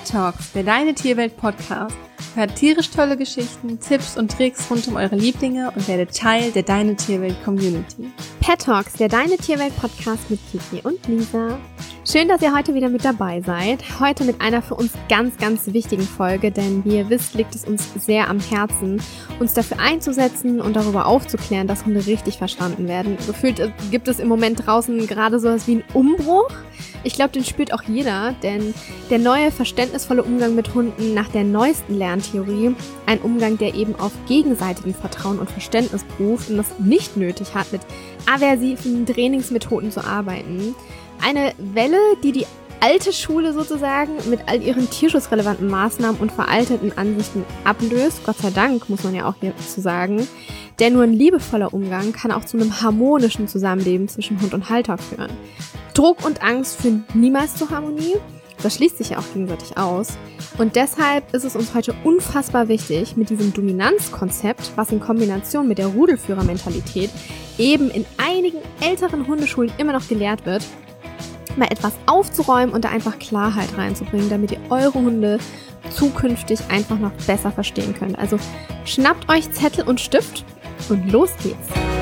Pet Talks, der Deine Tierwelt Podcast. Hört tierisch tolle Geschichten, Tipps und Tricks rund um eure Lieblinge und werdet Teil der Deine Tierwelt Community. Pet Talks, der Deine Tierwelt Podcast mit Kiki und Lisa. Schön, dass ihr heute wieder mit dabei seid. Heute mit einer für uns ganz, ganz wichtigen Folge, denn wie ihr wisst, liegt es uns sehr am Herzen, uns dafür einzusetzen und darüber aufzuklären, dass Hunde richtig verstanden werden. Gefühlt gibt es im Moment draußen gerade sowas wie einen Umbruch. Ich glaube, den spürt auch jeder, denn der neue, verständnisvolle Umgang mit Hunden nach der neuesten Lerntheorie, ein Umgang, der eben auf gegenseitigem Vertrauen und Verständnis beruht und es nicht nötig hat, mit aversiven Trainingsmethoden zu arbeiten. Eine Welle, die alte Schule sozusagen mit all ihren tierschutzrelevanten Maßnahmen und veralteten Ansichten ablöst. Gott sei Dank, muss man ja auch hierzu sagen. Denn nur ein liebevoller Umgang kann auch zu einem harmonischen Zusammenleben zwischen Hund und Halter führen. Druck und Angst führen niemals zur Harmonie. Das schließt sich ja auch gegenseitig aus. Und deshalb ist es uns heute unfassbar wichtig, mit diesem Dominanzkonzept, was in Kombination mit der Rudelführermentalität eben in einigen älteren Hundeschulen immer noch gelehrt wird, mal etwas aufzuräumen und da einfach Klarheit reinzubringen, damit ihr eure Hunde zukünftig einfach noch besser verstehen könnt. Also schnappt euch Zettel und Stift und los geht's.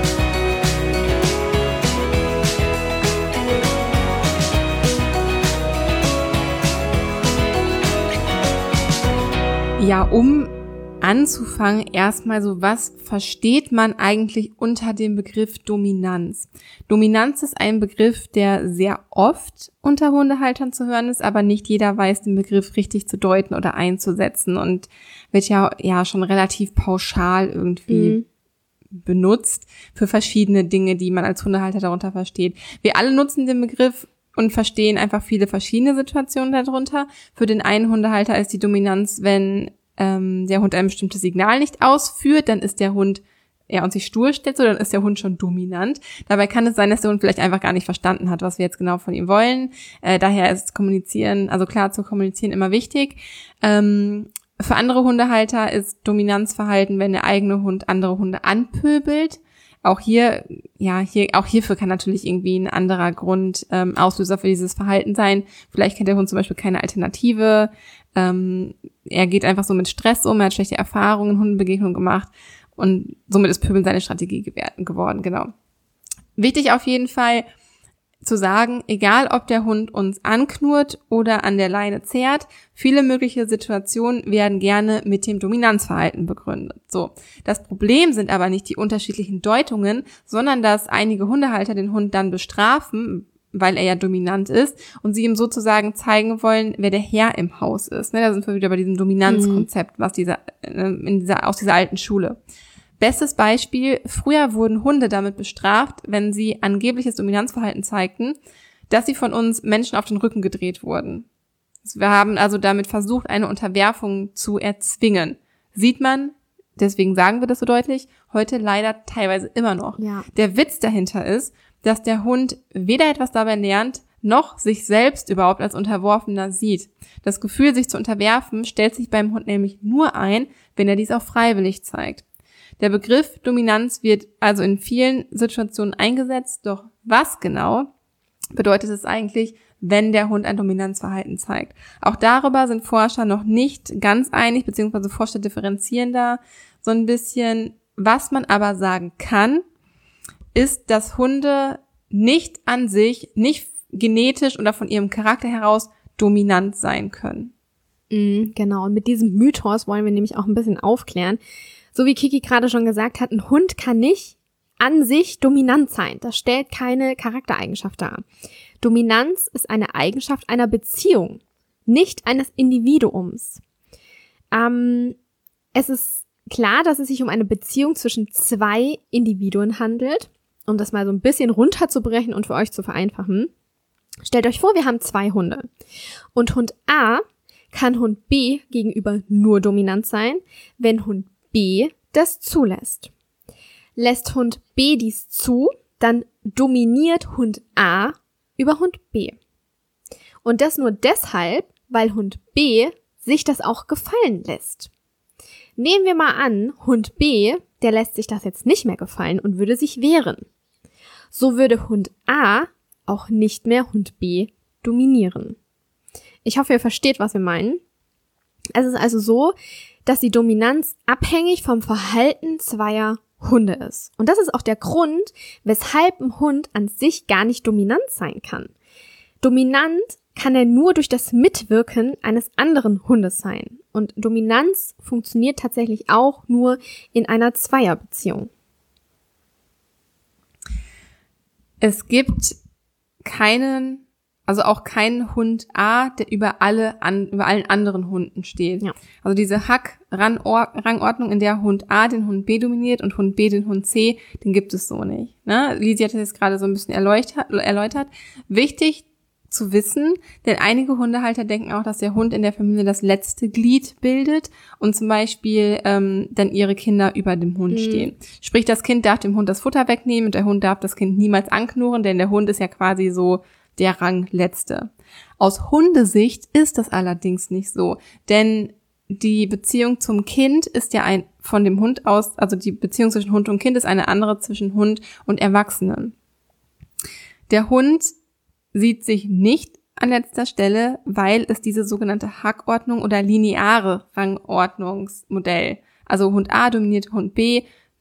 Ja, um anzufangen, erstmal so, was versteht man eigentlich unter dem Begriff Dominanz? Dominanz ist ein Begriff, der sehr oft unter Hundehaltern zu hören ist, aber nicht jeder weiß, den Begriff richtig zu deuten oder einzusetzen und wird ja schon relativ pauschal irgendwie benutzt für verschiedene Dinge, die man als Hundehalter darunter versteht. Wir alle nutzen den Begriff und verstehen einfach viele verschiedene Situationen darunter. Für den einen Hundehalter ist die Dominanz, wenn der Hund ein bestimmtes Signal nicht ausführt, dann ist der Hund und sich stur stellt, so dann ist der Hund schon dominant. Dabei kann es sein, dass der Hund vielleicht einfach gar nicht verstanden hat, was wir jetzt genau von ihm wollen. Daher ist Kommunizieren, also klar zu kommunizieren, immer wichtig. Für andere Hundehalter ist Dominanzverhalten, wenn der eigene Hund andere Hunde anpöbelt. Auch hierfür kann natürlich irgendwie ein anderer Grund Auslöser für dieses Verhalten sein. Vielleicht kennt der Hund zum Beispiel keine Alternative. Er geht einfach so mit Stress um, er hat schlechte Erfahrungen, Hundebegegnungen gemacht und somit ist Pöbeln seine Strategie geworden, genau. Wichtig auf jeden Fall zu sagen, egal ob der Hund uns anknurrt oder an der Leine zerrt, viele mögliche Situationen werden gerne mit dem Dominanzverhalten begründet. So, das Problem sind aber nicht die unterschiedlichen Deutungen, sondern dass einige Hundehalter den Hund dann bestrafen, weil er ja dominant ist und sie ihm sozusagen zeigen wollen, wer der Herr im Haus ist. Da sind wir wieder bei diesem Dominanzkonzept, aus dieser alten Schule. Bestes Beispiel, früher wurden Hunde damit bestraft, wenn sie angebliches Dominanzverhalten zeigten, dass sie von uns Menschen auf den Rücken gedreht wurden. Wir haben also damit versucht, eine Unterwerfung zu erzwingen. Sieht man, deswegen sagen wir das so deutlich, heute leider teilweise immer noch. Ja. Der Witz dahinter ist, dass der Hund weder etwas dabei lernt, noch sich selbst überhaupt als Unterworfener sieht. Das Gefühl, sich zu unterwerfen, stellt sich beim Hund nämlich nur ein, wenn er dies auch freiwillig zeigt. Der Begriff Dominanz wird also in vielen Situationen eingesetzt, doch was genau bedeutet es eigentlich, wenn der Hund ein Dominanzverhalten zeigt? Auch darüber sind Forscher noch nicht ganz einig, beziehungsweise Forscher differenzieren da so ein bisschen. Was man aber sagen kann, ist, dass Hunde nicht an sich, nicht genetisch oder von ihrem Charakter heraus dominant sein können. Genau, und mit diesem Mythos wollen wir nämlich auch ein bisschen aufklären. So wie Kiki gerade schon gesagt hat, ein Hund kann nicht an sich dominant sein. Das stellt keine Charaktereigenschaft dar. Dominanz ist eine Eigenschaft einer Beziehung, nicht eines Individuums. Es ist klar, dass es sich um eine Beziehung zwischen zwei Individuen handelt. Um das mal so ein bisschen runterzubrechen und für euch zu vereinfachen. Stellt euch vor, wir haben zwei Hunde. Und Hund A kann Hund B gegenüber nur dominant sein, wenn Hund B das zulässt. Lässt Hund B dies zu, dann dominiert Hund A über Hund B. Und das nur deshalb, weil Hund B sich das auch gefallen lässt. Nehmen wir mal an, Hund B, der lässt sich das jetzt nicht mehr gefallen und würde sich wehren. So würde Hund A auch nicht mehr Hund B dominieren. Ich hoffe, ihr versteht, was wir meinen. Es ist also so, dass die Dominanz abhängig vom Verhalten zweier Hunde ist. Und das ist auch der Grund, weshalb ein Hund an sich gar nicht dominant sein kann. Dominant kann er nur durch das Mitwirken eines anderen Hundes sein. Und Dominanz funktioniert tatsächlich auch nur in einer Zweierbeziehung. Es gibt keinen Hund A, der über allen anderen Hunden steht. Ja. Also diese Hack-Rangordnung, in der Hund A den Hund B dominiert und Hund B den Hund C, den gibt es so nicht. Ne? Lisi hat das jetzt gerade so ein bisschen erläutert. Wichtig zu wissen, denn einige Hundehalter denken auch, dass der Hund in der Familie das letzte Glied bildet und zum Beispiel dann ihre Kinder über dem Hund stehen. Sprich, das Kind darf dem Hund das Futter wegnehmen und der Hund darf das Kind niemals anknurren, denn der Hund ist ja quasi so der Rangletzte. Aus Hundesicht ist das allerdings nicht so, denn die Beziehung zum Kind ist ja von dem Hund aus, also die Beziehung zwischen Hund und Kind ist eine andere zwischen Hund und Erwachsenen. Der Hund sieht sich nicht an letzter Stelle, weil es diese sogenannte Hackordnung oder lineare Rangordnungsmodell, also Hund A dominiert Hund B,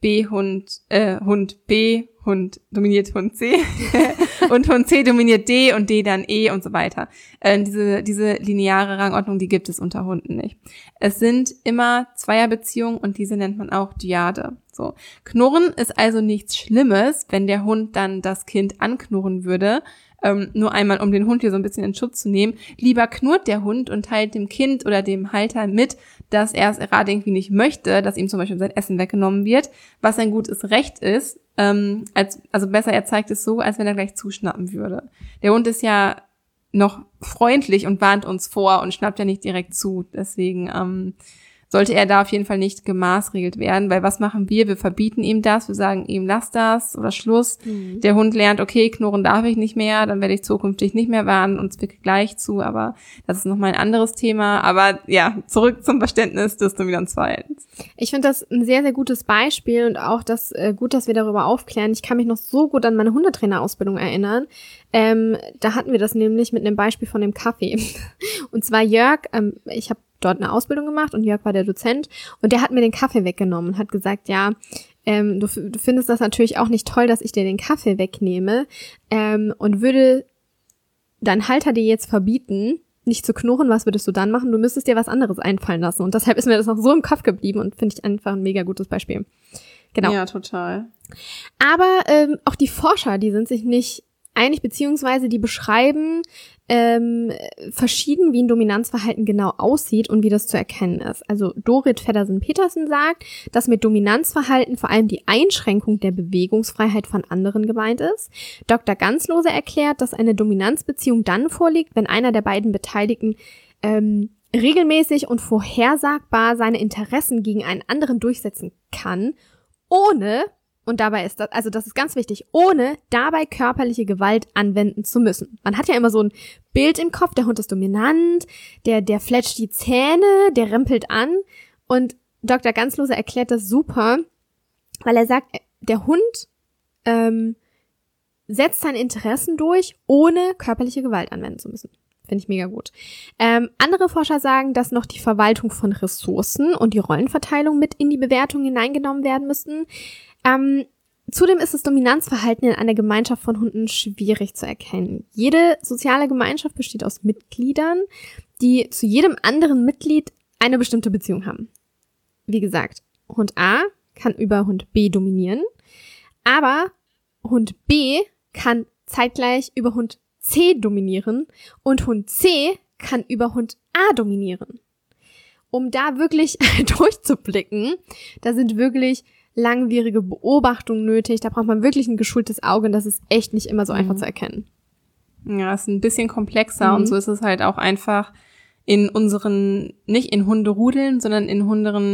Hund B, Hund dominiert Hund C und Hund C dominiert D und D dann E und so weiter. Diese lineare Rangordnung, die gibt es unter Hunden nicht. Es sind immer Zweierbeziehungen und diese nennt man auch Dyade. So. Knurren ist also nichts Schlimmes, wenn der Hund dann das Kind anknurren würde, nur einmal, um den Hund hier so ein bisschen in Schutz zu nehmen. Lieber knurrt der Hund und teilt dem Kind oder dem Halter mit, dass er es gerade irgendwie nicht möchte, dass ihm zum Beispiel sein Essen weggenommen wird, was ein gutes Recht ist. Also besser, er zeigt es so, als wenn er gleich zuschnappen würde. Der Hund ist ja noch freundlich und warnt uns vor und schnappt ja nicht direkt zu. Deswegen sollte er da auf jeden Fall nicht gemaßregelt werden, weil was machen wir? Wir verbieten ihm das, wir sagen ihm, lass das oder Schluss. Der Hund lernt, okay, knurren darf ich nicht mehr, dann werde ich zukünftig nicht mehr warnen und es wirklich gleich zu, aber das ist nochmal ein anderes Thema. Aber ja, zurück zum Verständnis des Dominanzverhaltens. Ich finde das ein sehr, sehr gutes Beispiel und auch gut, dass wir darüber aufklären. Ich kann mich noch so gut an meine Hundetrainerausbildung erinnern. Da hatten wir das nämlich mit einem Beispiel von dem Kaffee. Und zwar Jörg, ich habe dort eine Ausbildung gemacht und Jörg war der Dozent und der hat mir den Kaffee weggenommen und hat gesagt, ja, du findest das natürlich auch nicht toll, dass ich dir den Kaffee wegnehme und würde dein Halter dir jetzt verbieten, nicht zu knurren, was würdest du dann machen? Du müsstest dir was anderes einfallen lassen und deshalb ist mir das noch so im Kopf geblieben und finde ich einfach ein mega gutes Beispiel. Genau. Ja, total. Aber auch die Forscher, die sind sich nicht einig, beziehungsweise die beschreiben verschieden, wie ein Dominanzverhalten genau aussieht und wie das zu erkennen ist. Also Dorit Feddersen-Petersen sagt, dass mit Dominanzverhalten vor allem die Einschränkung der Bewegungsfreiheit von anderen gemeint ist. Dr. Ganslose erklärt, dass eine Dominanzbeziehung dann vorliegt, wenn einer der beiden Beteiligten regelmäßig und vorhersagbar seine Interessen gegen einen anderen durchsetzen kann, ohne, und dabei ist das ist ganz wichtig, ohne dabei körperliche Gewalt anwenden zu müssen. Man hat ja immer so ein Bild im Kopf, der Hund ist dominant, der fletscht die Zähne, der rempelt an. Und Dr. Ganslose erklärt das super, weil er sagt, der Hund setzt seine Interessen durch, ohne körperliche Gewalt anwenden zu müssen. Finde ich mega gut. Andere Forscher sagen, dass noch die Verwaltung von Ressourcen und die Rollenverteilung mit in die Bewertung hineingenommen werden müssten. Zudem ist das Dominanzverhalten in einer Gemeinschaft von Hunden schwierig zu erkennen. Jede soziale Gemeinschaft besteht aus Mitgliedern, die zu jedem anderen Mitglied eine bestimmte Beziehung haben. Wie gesagt, Hund A kann über Hund B dominieren, aber Hund B kann zeitgleich über Hund C dominieren und Hund C kann über Hund A dominieren. Um da wirklich durchzublicken, da sind wirklich langwierige Beobachtungen nötig, da braucht man wirklich ein geschultes Auge und das ist echt nicht immer so einfach zu erkennen. Ja, ist ein bisschen komplexer und so ist es halt auch einfach in unseren, nicht in Hunderudeln, sondern in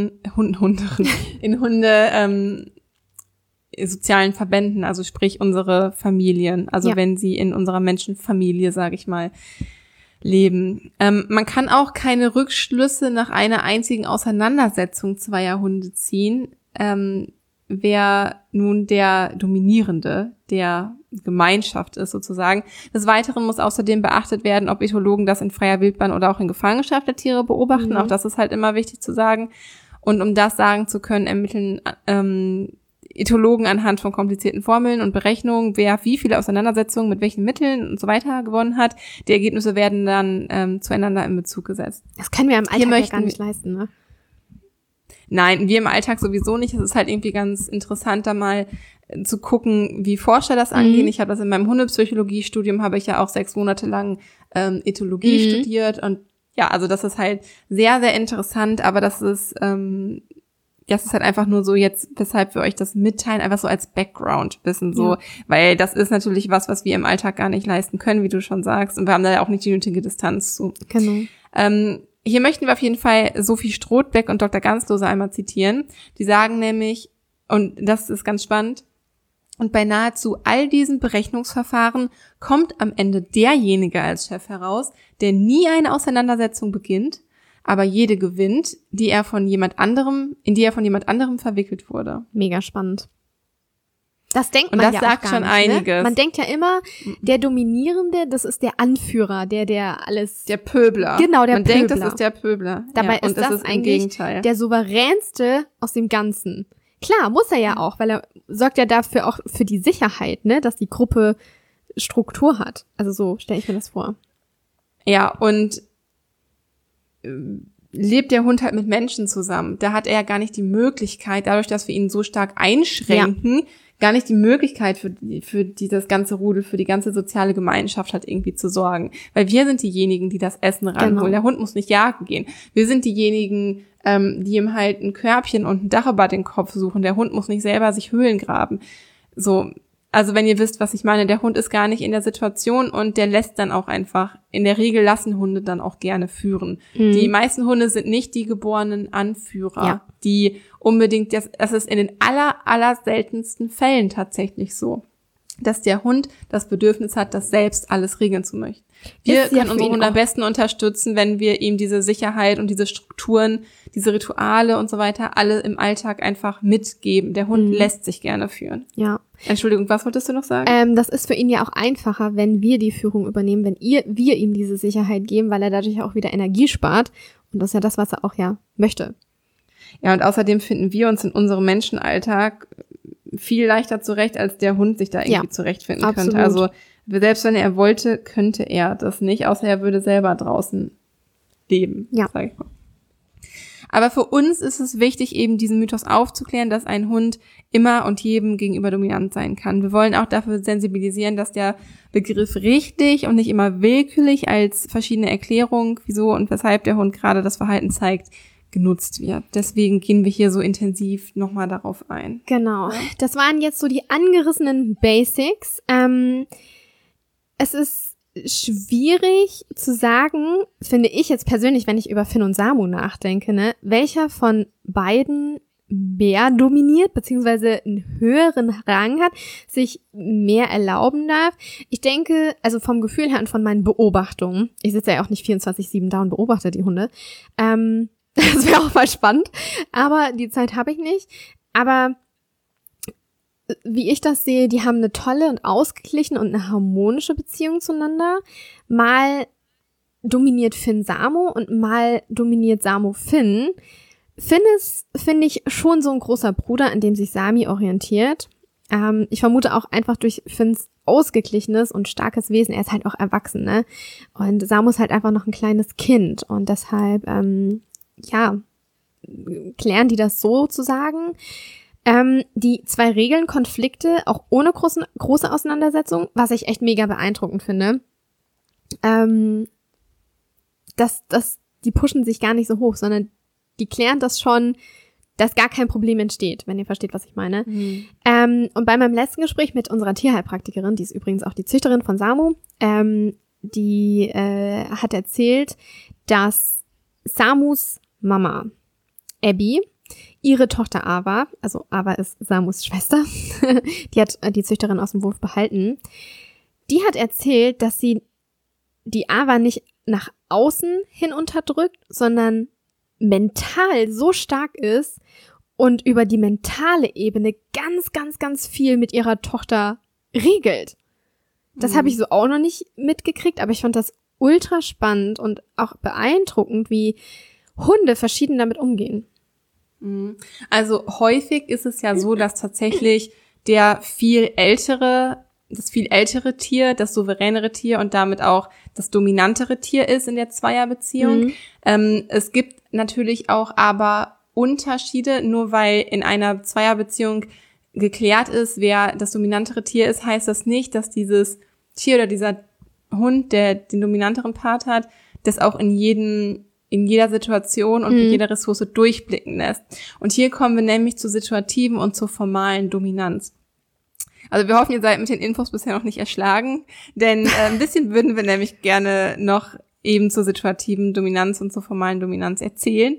sozialen Verbänden, also sprich unsere Familien, also wenn sie in unserer Menschenfamilie, sage ich mal, leben. Man kann auch keine Rückschlüsse nach einer einzigen Auseinandersetzung zweier Hunde ziehen, wer nun der Dominierende, der Gemeinschaft ist sozusagen. Des Weiteren muss außerdem beachtet werden, ob Ethologen das in freier Wildbahn oder auch in Gefangenschaft der Tiere beobachten. Auch das ist halt immer wichtig zu sagen. Und um das sagen zu können, ermitteln Ethologen anhand von komplizierten Formeln und Berechnungen, wer wie viele Auseinandersetzungen mit welchen Mitteln und so weiter gewonnen hat. Die Ergebnisse werden dann zueinander in Bezug gesetzt. Das können wir im Alltag ja gar nicht leisten, ne? Nein, wir im Alltag sowieso nicht. Es ist halt irgendwie ganz interessant, da mal zu gucken, wie Forscher das angehen. Ich habe das in meinem Hundepsychologiestudium, habe ich ja auch 6 Monate lang Ethologie studiert. Und ja, also das ist halt sehr, sehr interessant, aber das ist halt einfach nur so jetzt, weshalb wir euch das mitteilen, einfach so als Background-Wissen so, weil das ist natürlich was wir im Alltag gar nicht leisten können, wie du schon sagst. Und wir haben da ja auch nicht die nötige Distanz zu. Genau. Hier möchten wir auf jeden Fall Sophie Strothbeck und Dr. Ganslose einmal zitieren. Die sagen nämlich, und das ist ganz spannend, und bei nahezu all diesen Berechnungsverfahren kommt am Ende derjenige als Chef heraus, der nie eine Auseinandersetzung beginnt, aber jede gewinnt, in die er von jemand anderem verwickelt wurde. Mega spannend. Das denkt man ja auch gar nicht. Und das sagt schon einiges. Ne? Man denkt ja immer, der Dominierende, das ist der Anführer, der alles... Der Pöbler. Genau, der Pöbler. Man denkt, das ist der Pöbler. Dabei ist das eigentlich der souveränste aus dem Ganzen. Klar, muss er ja auch, weil er sorgt ja dafür auch für die Sicherheit, ne, dass die Gruppe Struktur hat. Also so stelle ich mir das vor. Ja, und lebt der Hund halt mit Menschen zusammen. Da hat er ja gar nicht die Möglichkeit, dadurch, dass wir ihn so stark einschränken, gar nicht die Möglichkeit für das ganze Rudel, für die ganze soziale Gemeinschaft halt irgendwie zu sorgen. Weil wir sind diejenigen, die das Essen ranholen. Genau. Der Hund muss nicht jagen gehen. Wir sind diejenigen, die ihm halt ein Körbchen und ein Dach über den Kopf suchen. Der Hund muss nicht selber sich Höhlen graben. So, also wenn ihr wisst, was ich meine, der Hund ist gar nicht in der Situation und der lässt dann auch einfach, in der Regel lassen Hunde dann auch gerne führen. Die meisten Hunde sind nicht die geborenen Anführer, die unbedingt, das ist in den aller seltensten Fällen tatsächlich so, dass der Hund das Bedürfnis hat, das selbst alles regeln zu möchten. Wir können unsere Hunde am besten unterstützen, wenn wir ihm diese Sicherheit und diese Strukturen, diese Rituale und so weiter alle im Alltag einfach mitgeben. Der Hund lässt sich gerne führen. Ja. Entschuldigung, was wolltest du noch sagen? Das ist für ihn ja auch einfacher, wenn wir die Führung übernehmen, wenn wir ihm diese Sicherheit geben, weil er dadurch auch wieder Energie spart. Und das ist ja das, was er auch möchte. Ja, und außerdem finden wir uns in unserem Menschenalltag viel leichter zurecht, als der Hund sich da irgendwie zurechtfinden könnte. Also selbst wenn er wollte, könnte er das nicht, außer er würde selber draußen leben, sag ich mal. Aber für uns ist es wichtig, eben diesen Mythos aufzuklären, dass ein Hund immer und jedem gegenüber dominant sein kann. Wir wollen auch dafür sensibilisieren, dass der Begriff richtig und nicht immer willkürlich als verschiedene Erklärung, wieso und weshalb der Hund gerade das Verhalten zeigt, genutzt wird. Deswegen gehen wir hier so intensiv nochmal darauf ein. Genau. Das waren jetzt so die angerissenen Basics. Es ist schwierig zu sagen, finde ich jetzt persönlich, wenn ich über Finn und Samu nachdenke, ne, welcher von beiden mehr dominiert, beziehungsweise einen höheren Rang hat, sich mehr erlauben darf. Ich denke, also vom Gefühl her und von meinen Beobachtungen, ich sitze ja auch nicht 24/7 da und beobachte die Hunde, das wäre auch mal spannend, aber die Zeit habe ich nicht. Aber wie ich das sehe, die haben eine tolle und ausgeglichene und eine harmonische Beziehung zueinander. Mal dominiert Finn Samu und mal dominiert Samu Finn. Finn ist, finde ich, schon so ein großer Bruder, an dem sich Sami orientiert. Ich vermute auch einfach durch Finns ausgeglichenes und starkes Wesen. Er ist halt auch erwachsen, ne? Und Samu ist halt einfach noch ein kleines Kind. Und deshalb, klären die das sozusagen. Die 2 Regeln, Konflikte, auch ohne große Auseinandersetzung, was ich echt mega beeindruckend finde. Die pushen sich gar nicht so hoch, sondern die klären das schon, dass gar kein Problem entsteht, wenn ihr versteht, was ich meine. Und bei meinem letzten Gespräch mit unserer Tierheilpraktikerin, die ist übrigens auch die Züchterin von Samu, die hat erzählt, dass Samus Mama, Abby, ihre Tochter Ava, also Ava ist Samus Schwester, die hat die Züchterin aus dem Wurf behalten, die hat erzählt, dass sie die Ava nicht nach außen hin unterdrückt, sondern mental so stark ist und über die mentale Ebene ganz, ganz, ganz viel mit ihrer Tochter regelt. Das habe ich so auch noch nicht mitgekriegt, aber ich fand das ultra spannend und auch beeindruckend, wie Hunde verschieden damit umgehen. Also häufig ist es ja so, dass tatsächlich das viel ältere Tier, das souveränere Tier und damit auch das dominantere Tier ist in der Zweierbeziehung. Es gibt natürlich auch aber Unterschiede, nur weil in einer Zweierbeziehung geklärt ist, wer das dominantere Tier ist, heißt das nicht, dass dieses Tier oder dieser Hund, der den dominanteren Part hat, das auch in jeder Situation und mit jeder Ressource durchblicken lässt. Und hier kommen wir nämlich zur situativen und zur formalen Dominanz. Also wir hoffen, ihr seid mit den Infos bisher noch nicht erschlagen, denn ein bisschen würden wir nämlich gerne noch eben zur situativen Dominanz und zur formalen Dominanz erzählen.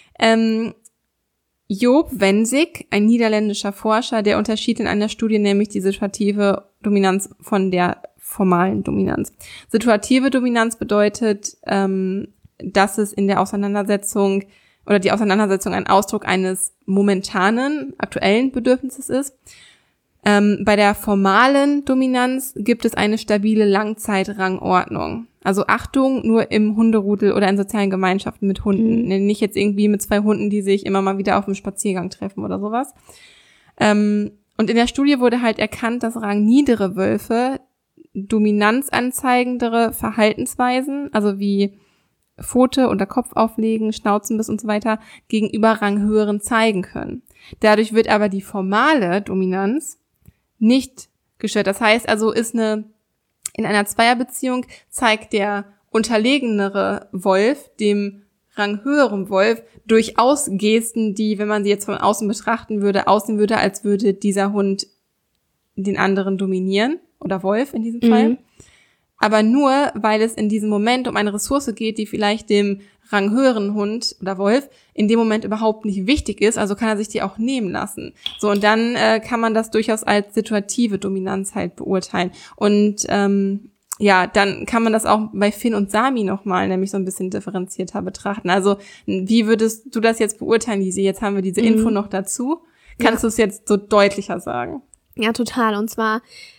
Joop Wensink, ein niederländischer Forscher, der unterschied in einer Studie nämlich die situative Dominanz von der formalen Dominanz. Situative Dominanz bedeutet, dass es in der Auseinandersetzung oder die Auseinandersetzung ein Ausdruck eines momentanen, aktuellen Bedürfnisses ist. Bei der formalen Dominanz gibt es eine stabile Langzeitrangordnung. Also Achtung, nur im Hunderudel oder in sozialen Gemeinschaften mit Hunden. Nicht jetzt irgendwie mit 2 Hunden, die sich immer mal wieder auf einem Spaziergang treffen oder sowas. Und in der Studie wurde halt erkannt, dass rangniedere Wölfe dominanzanzeigendere Verhaltensweisen, also wie Pfote oder Kopf auflegen, Schnauzenbiss und so weiter, gegenüber ranghöheren zeigen können. Dadurch wird aber die formale Dominanz nicht gestört. Das heißt also, in einer Zweierbeziehung zeigt der unterlegenere Wolf dem ranghöheren Wolf durchaus Gesten, die, wenn man sie jetzt von außen betrachten würde, aussehen würde, als würde dieser Hund den anderen dominieren oder Wolf in diesem Fall. Aber nur, weil es in diesem Moment um eine Ressource geht, die vielleicht dem ranghöheren Hund oder Wolf in dem Moment überhaupt nicht wichtig ist, also kann er sich die auch nehmen lassen. So, und dann kann man das durchaus als situative Dominanz halt beurteilen. Und dann kann man das auch bei Finn und Sami nochmal nämlich so ein bisschen differenzierter betrachten. Also wie würdest du das jetzt beurteilen, Lisi? Jetzt haben wir diese Info noch dazu. Kannst du es jetzt so deutlicher sagen? Ja, total. Und zwar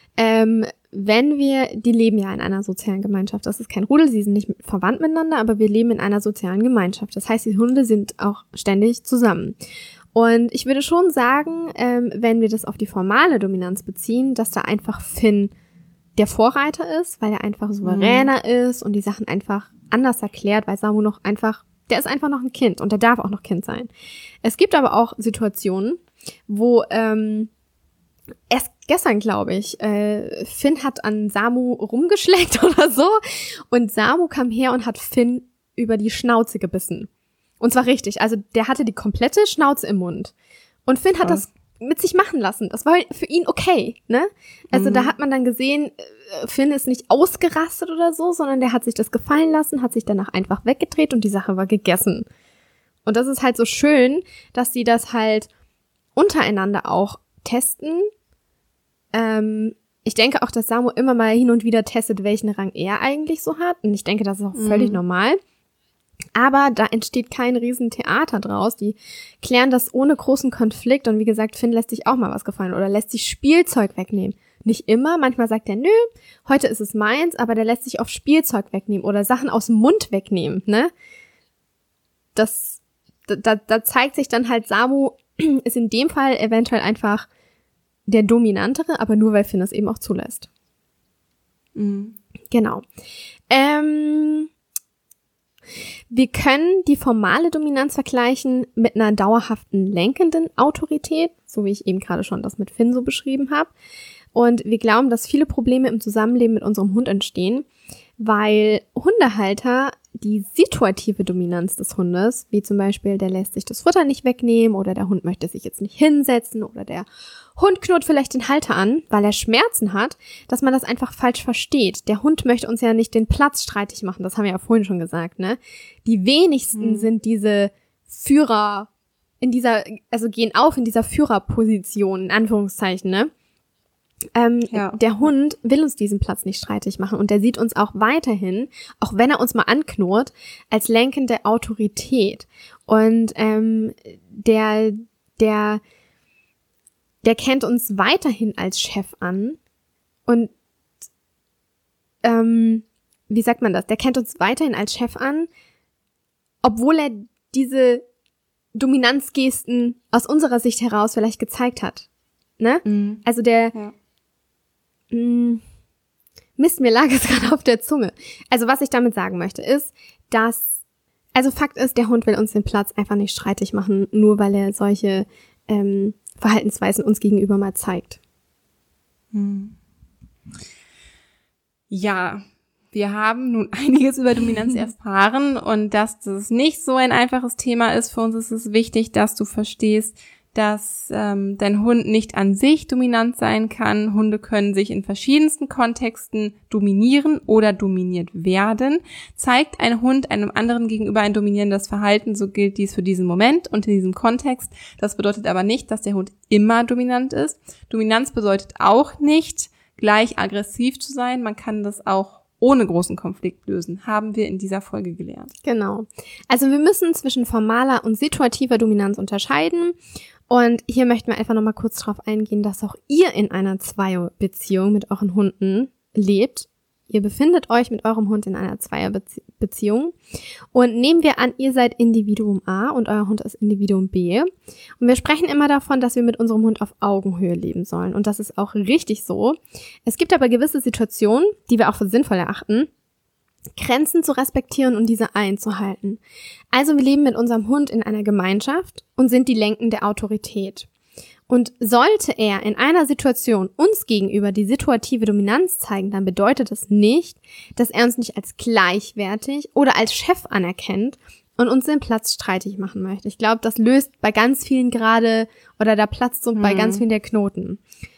die leben ja in einer sozialen Gemeinschaft. Das ist kein Rudel, sie sind nicht verwandt miteinander, aber wir leben in einer sozialen Gemeinschaft. Das heißt, die Hunde sind auch ständig zusammen. Und ich würde schon sagen, wenn wir das auf die formale Dominanz beziehen, dass da einfach Finn der Vorreiter ist, weil er einfach souveräner ist und die Sachen einfach anders erklärt, weil Samu der ist einfach noch ein Kind und der darf auch noch Kind sein. Es gibt aber auch Situationen, wo erst gestern, glaube ich, Finn hat an Samu rumgeschleckt oder so und Samu kam her und hat Finn über die Schnauze gebissen. Und zwar richtig, also der hatte die komplette Schnauze im Mund. Und Finn hat das mit sich machen lassen. Das war für ihn okay, ne? Also da hat man dann gesehen, Finn ist nicht ausgerastet oder so, sondern der hat sich das gefallen lassen, hat sich danach einfach weggedreht und die Sache war gegessen. Und das ist halt so schön, dass die das halt untereinander auch testen. Ich denke auch, dass Samu immer mal hin und wieder testet, welchen Rang er eigentlich so hat. Und ich denke, das ist auch völlig normal. Aber da entsteht kein Riesentheater draus. Die klären das ohne großen Konflikt. Und wie gesagt, Finn lässt sich auch mal was gefallen oder lässt sich Spielzeug wegnehmen. Nicht immer. Manchmal sagt er, nö, heute ist es meins. Aber der lässt sich oft Spielzeug wegnehmen oder Sachen aus dem Mund wegnehmen, ne? Da zeigt sich dann halt, Samu ist in dem Fall eventuell einfach der dominantere, aber nur, weil Finn das eben auch zulässt. Genau. Wir können die formale Dominanz vergleichen mit einer dauerhaften lenkenden Autorität, so wie ich eben gerade schon das mit Finn so beschrieben habe. Und wir glauben, dass viele Probleme im Zusammenleben mit unserem Hund entstehen, weil Hundehalter die situative Dominanz des Hundes, wie zum Beispiel, der lässt sich das Futter nicht wegnehmen oder der Hund möchte sich jetzt nicht hinsetzen oder der Hund knurrt vielleicht den Halter an, weil er Schmerzen hat, dass man das einfach falsch versteht. Der Hund möchte uns ja nicht den Platz streitig machen, das haben wir ja vorhin schon gesagt, ne? Die wenigsten sind diese Führer gehen auf in dieser Führerposition, in Anführungszeichen, ne? Der Hund will uns diesen Platz nicht streitig machen und der sieht uns auch weiterhin, auch wenn er uns mal anknurrt, als lenkende Autorität. Und der kennt uns weiterhin als Chef an und wie sagt man das? Der kennt uns weiterhin als Chef an, obwohl er diese Dominanzgesten aus unserer Sicht heraus vielleicht gezeigt hat. Ne? Mhm. Also Mist, mir lag es gerade auf der Zunge. Also was ich damit sagen möchte ist, Fakt ist, der Hund will uns den Platz einfach nicht streitig machen, nur weil er solche Verhaltensweisen uns gegenüber mal zeigt. Ja, wir haben nun einiges über Dominanz erfahren und dass das nicht so ein einfaches Thema ist. Für uns ist es wichtig, dass du verstehst, dass dein Hund nicht an sich dominant sein kann. Hunde können sich in verschiedensten Kontexten dominieren oder dominiert werden. Zeigt ein Hund einem anderen gegenüber ein dominierendes Verhalten, so gilt dies für diesen Moment und in diesem Kontext. Das bedeutet aber nicht, dass der Hund immer dominant ist. Dominanz bedeutet auch nicht, gleich aggressiv zu sein. Man kann das auch ohne großen Konflikt lösen, haben wir in dieser Folge gelernt. Genau. Also wir müssen zwischen formaler und situativer Dominanz unterscheiden. Und hier möchten wir einfach nochmal kurz drauf eingehen, dass auch ihr in einer Zweierbeziehung mit euren Hunden lebt. Ihr befindet euch mit eurem Hund in einer Zweierbeziehung. Und nehmen wir an, ihr seid Individuum A und euer Hund ist Individuum B. Und wir sprechen immer davon, dass wir mit unserem Hund auf Augenhöhe leben sollen. Und das ist auch richtig so. Es gibt aber gewisse Situationen, die wir auch für sinnvoll erachten, Grenzen zu respektieren und diese einzuhalten. Also wir leben mit unserem Hund in einer Gemeinschaft und sind die lenkende Autorität. Und sollte er in einer Situation uns gegenüber die situative Dominanz zeigen, dann bedeutet das nicht, dass er uns nicht als gleichwertig oder als Chef anerkennt und uns den Platz streitig machen möchte. Ich glaube, das löst bei ganz vielen gerade, oder da platzt so bei ganz vielen der Knoten.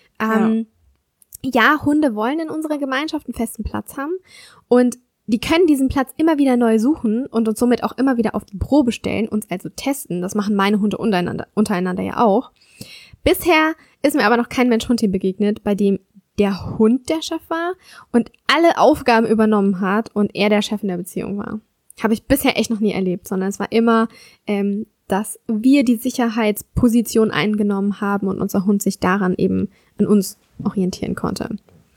Ja, Hunde wollen in unserer Gemeinschaft einen festen Platz haben und die können diesen Platz immer wieder neu suchen und uns somit auch immer wieder auf die Probe stellen, uns also testen. Das machen meine Hunde untereinander ja auch. Bisher ist mir aber noch kein Mensch-Hund-Team begegnet, bei dem der Hund der Chef war und alle Aufgaben übernommen hat und er der Chef in der Beziehung war. Habe ich bisher echt noch nie erlebt, sondern es war immer, dass wir die Sicherheitsposition eingenommen haben und unser Hund sich daran eben an uns orientieren konnte.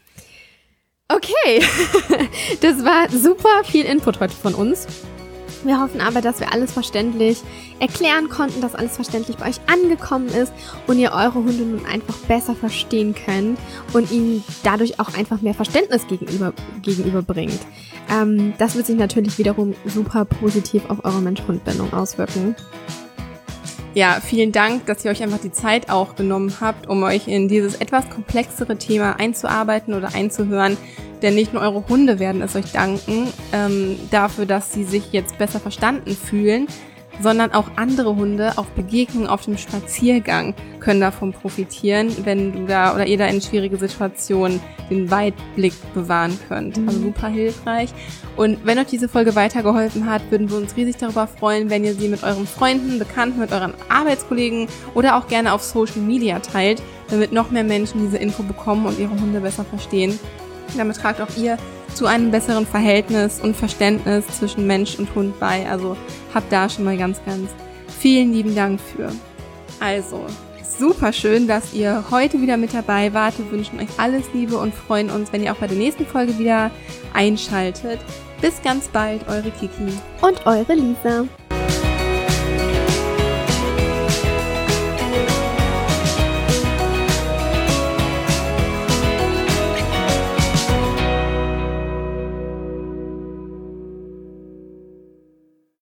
Okay, das war super viel Input heute von uns. Wir hoffen aber, dass wir alles verständlich erklären konnten, dass alles verständlich bei euch angekommen ist und ihr eure Hunde nun einfach besser verstehen könnt und ihnen dadurch auch einfach mehr Verständnis gegenüberbringt. Das wird sich natürlich wiederum super positiv auf eure Mensch-Hund-Bindung auswirken. Ja, vielen Dank, dass ihr euch einfach die Zeit auch genommen habt, um euch in dieses etwas komplexere Thema einzuarbeiten oder einzuhören. Denn nicht nur eure Hunde werden es euch danken, dafür, dass sie sich jetzt besser verstanden fühlen, sondern auch andere Hunde auf Begegnungen auf dem Spaziergang können davon profitieren, wenn du da oder ihr da in schwierige Situationen den Weitblick bewahren könnt. Also super hilfreich. Und wenn euch diese Folge weitergeholfen hat, würden wir uns riesig darüber freuen, wenn ihr sie mit euren Freunden, Bekannten, mit euren Arbeitskollegen oder auch gerne auf Social Media teilt, damit noch mehr Menschen diese Info bekommen und ihre Hunde besser verstehen. Damit tragt auch ihr zu einem besseren Verhältnis und Verständnis zwischen Mensch und Hund bei. Also habt da schon mal ganz, ganz vielen lieben Dank für. Also, super schön, dass ihr heute wieder mit dabei wart. Wir wünschen euch alles Liebe und freuen uns, wenn ihr auch bei der nächsten Folge wieder einschaltet. Bis ganz bald, eure Kiki. Und eure Lisa.